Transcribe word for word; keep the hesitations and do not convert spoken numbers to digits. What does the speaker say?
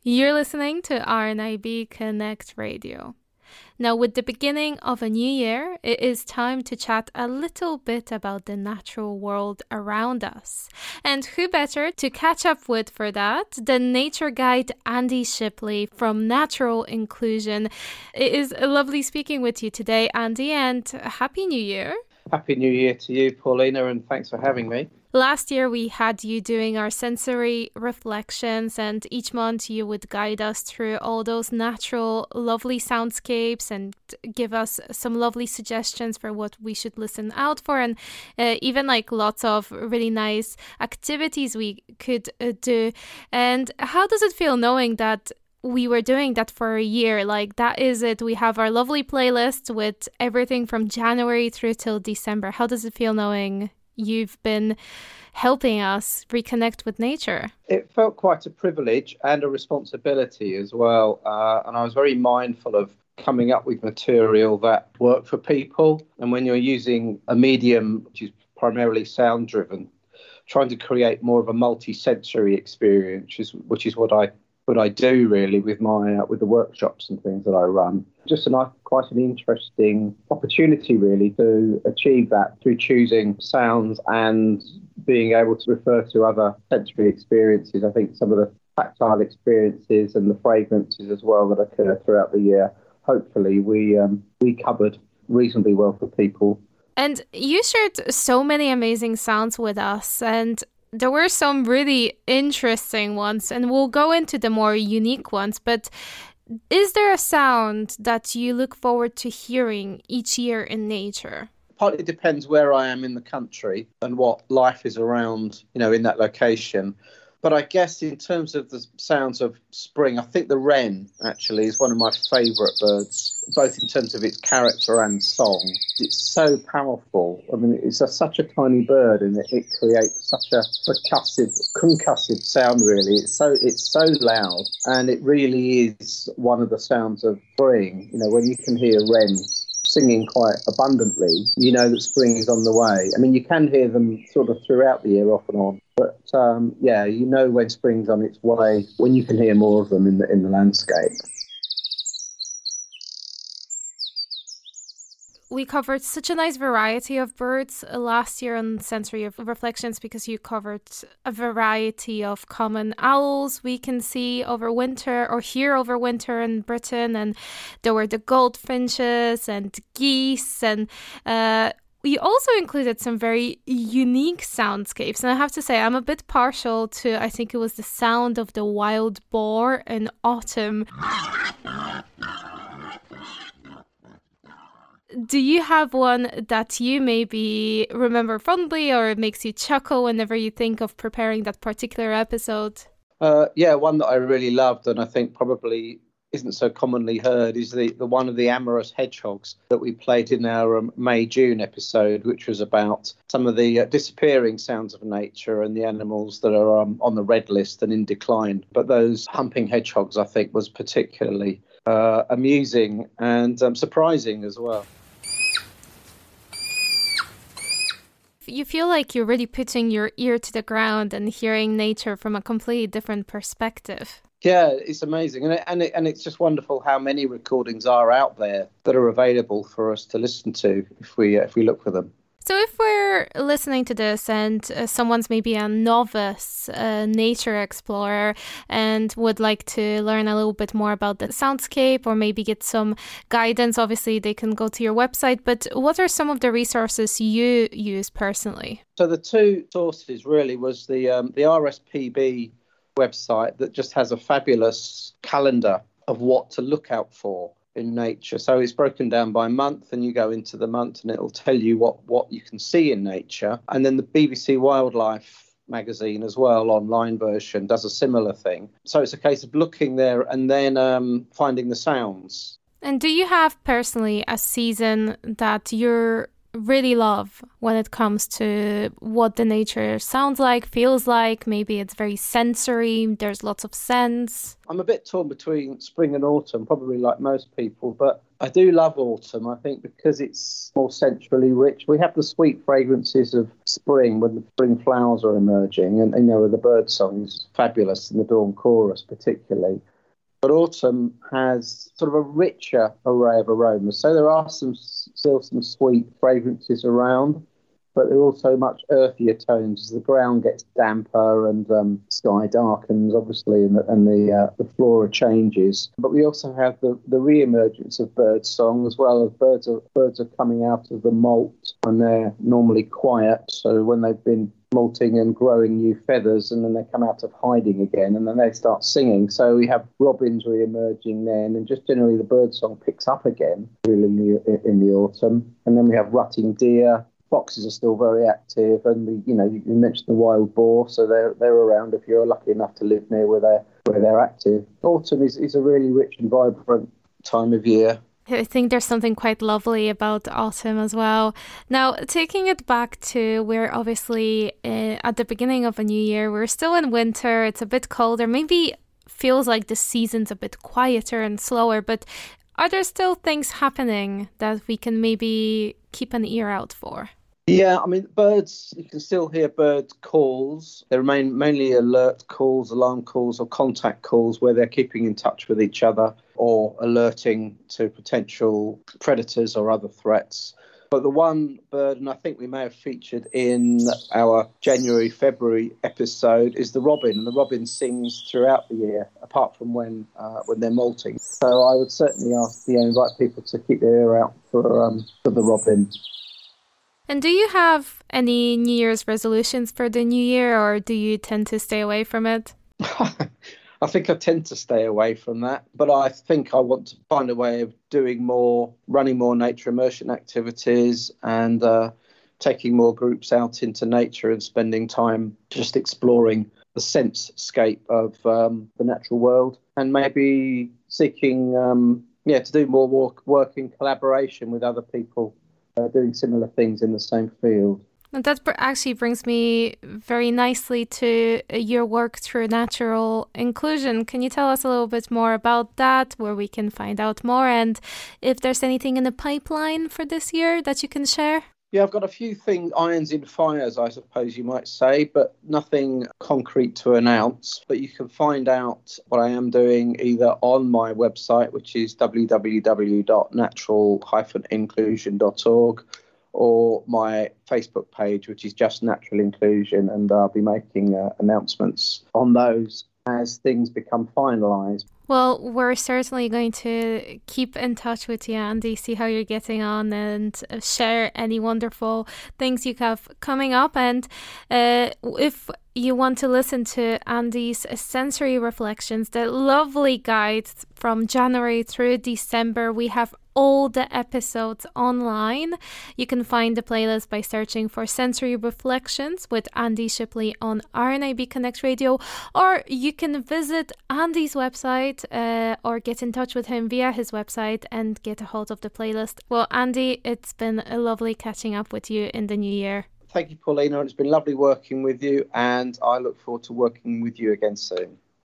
You're listening to R N I B Connect Radio. Now, with the beginning of a new year, it is time to chat a little bit about the natural world around us. And who better to catch up with for that than nature guide Andy Shipley from Natural Inclusion. It is lovely speaking with you today, Andy, and Happy New Year. Happy New Year to you, Paulina, and thanks for having me. Last year, we had you doing our sensory reflections, and each month you would guide us through all those natural, lovely soundscapes and give us some lovely suggestions for what we should listen out for, and uh, even like lots of really nice activities we could uh, do. And how does it feel knowing that we were doing that for a year? Like, that is it. We have our lovely playlist with everything from January through till December. How does it feel knowing you've been helping us reconnect with nature? It felt quite a privilege and a responsibility as well. Uh, and I was very mindful of coming up with material that worked for people. And when you're using a medium which is primarily sound driven, trying to create more of a multi-sensory experience, which is, which is what I what I do really with my uh, with the workshops and things that I run. Just a nice, quite an interesting opportunity really to achieve that through choosing sounds and being able to refer to other sensory experiences. I think some of the tactile experiences and the fragrances as well that occur throughout the year, hopefully we um, we covered reasonably well for people. And you shared so many amazing sounds with us, and there were some really interesting ones, and we'll go into the more unique ones. But is there a sound that you look forward to hearing each year in nature? Partly depends where I am in the country and what life is around, you know, in that location. But I guess in terms of the sounds of spring, I think the wren actually is one of my favourite birds, both in terms of its character and song. It's so powerful. I mean, it's a, such a tiny bird, and it, it creates such a percussive, concussive sound, really. It's so it's so loud, and it really is one of the sounds of spring. You know, when you can hear wren singing quite abundantly, you know that spring is on the way. I mean, you can hear them sort of throughout the year, off and on. But um, yeah, you know when spring's on its way when you can hear more of them in the in the landscape. We covered such a nice variety of birds last year on Sensory Reflections, because you covered a variety of common owls we can see over winter or hear over winter in Britain. And there were the goldfinches and geese, and uh, we also included some very unique soundscapes. And I have to say, I'm a bit partial to, I think it was the sound of the wild boar in autumn. Do you have one that you maybe remember fondly, or it makes you chuckle whenever you think of preparing that particular episode? Uh, yeah, one that I really loved, and I think probably isn't so commonly heard, is the, the one of the amorous hedgehogs that we played in our um, May-June episode, which was about some of the uh, disappearing sounds of nature and the animals that are um, on the red list and in decline. But those humping hedgehogs, I think, was particularly uh, amusing and um, surprising as well. You feel like you're really putting your ear to the ground and hearing nature from a completely different perspective. Yeah, it's amazing. And it, and, it, and it's just wonderful how many recordings are out there that are available for us to listen to if we, uh, if we look for them. So if we're listening to this and uh, someone's maybe a novice uh, nature explorer and would like to learn a little bit more about the soundscape, or maybe get some guidance, obviously they can go to your website. But what are some of the resources you use personally? So the two sources really was the um, the R S P B website that just has a fabulous calendar of what to look out for in nature. So it's broken down by month, and you go into the month and it'll tell you what, what you can see in nature. And then the B B C Wildlife magazine as well, online version, does a similar thing. So it's a case of looking there and then um, finding the sounds. And do you have personally a season that you're really love when it comes to what the nature sounds like, feels like? Maybe it's very sensory, there's lots of scents. I'm a bit torn between spring and autumn, probably like most people, but I do love autumn, I think, because it's more sensually rich. We have the sweet fragrances of spring when the spring flowers are emerging, and, you know, the bird song is fabulous, and the dawn chorus particularly. But autumn has sort of a richer array of aromas. So there are some still some sweet fragrances around, but there are also much earthier tones as the ground gets damper and um, sky darkens, obviously, and the, and the, uh, the flora changes. But we also have the, the re-emergence of bird song, as well as birds are, birds are coming out of the molt, and they're normally quiet. So when they've been molting and growing new feathers, and then they come out of hiding again, and then they start singing. So we have robins re-emerging then, and just generally the bird song picks up again really in the, in the autumn. And then we have rutting deer. Foxes are still very active, and we, you know, you mentioned the wild boar, so they're they're around if you're lucky enough to live near where they're where they're active. Autumn is, is a really rich and vibrant time of year. I think there's something quite lovely about autumn as well. Now, taking it back to we're obviously uh, at the beginning of a new year, we're still in winter, it's a bit colder, maybe feels like the season's a bit quieter and slower, but are there still things happening that we can maybe keep an ear out for? Yeah, I mean, birds, you can still hear bird calls. They remain mainly alert calls, alarm calls or contact calls where they're keeping in touch with each other or alerting to potential predators or other threats. But the one bird, and I think we may have featured in our January, February episode, is the robin. And the robin sings throughout the year, apart from when uh, when they're molting. So I would certainly ask, you know, invite people to keep their ear out for um, for the robin. And do you have any New Year's resolutions for the new year, or do you tend to stay away from it? I think I tend to stay away from that, but I think I want to find a way of doing more, running more nature immersion activities and uh, taking more groups out into nature and spending time just exploring the sensescape of um, the natural world, and maybe seeking um, yeah, to do more work, work in collaboration with other people uh, doing similar things in the same field. And that actually brings me very nicely to your work through natural inclusion. Can you tell us a little bit more about that, where we can find out more, and if there's anything in the pipeline for this year that you can share? Yeah, I've got a few things, irons in fires, I suppose you might say, but nothing concrete to announce. But you can find out what I am doing either on my website, which is w w w dot natural dash inclusion dot org, or my Facebook page, which is just Natural Inclusion, and I'll be making uh, announcements on those as things become finalised. Well, we're certainly going to keep in touch with you, Andy, see how you're getting on, and share any wonderful things you have coming up. And uh, if you want to listen to Andy's sensory reflections, the lovely guide from January through December, we have all the episodes online. You can find the playlist by searching for Sensory Reflections with Andy Shipley on R N A B Connect Radio, or you can visit Andy's website uh, or get in touch with him via his website and get a hold of the playlist. Well, Andy, it's been a lovely catching up with you in the new year. Thank you, Paulina. It's been lovely working with you, and I look forward to working with you again soon.